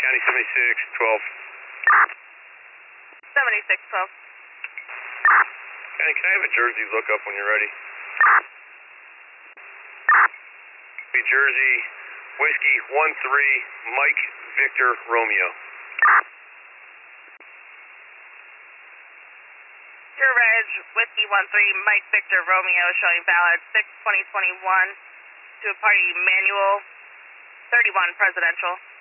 County 7612. 7612. County, can I have a Jersey lookup when you're ready? New Jersey, Whiskey 13, Mike Victor Romeo. Pure Reg, Whiskey 13, Mike Victor Romeo, showing valid 6/2021 to a party manual 31 presidential.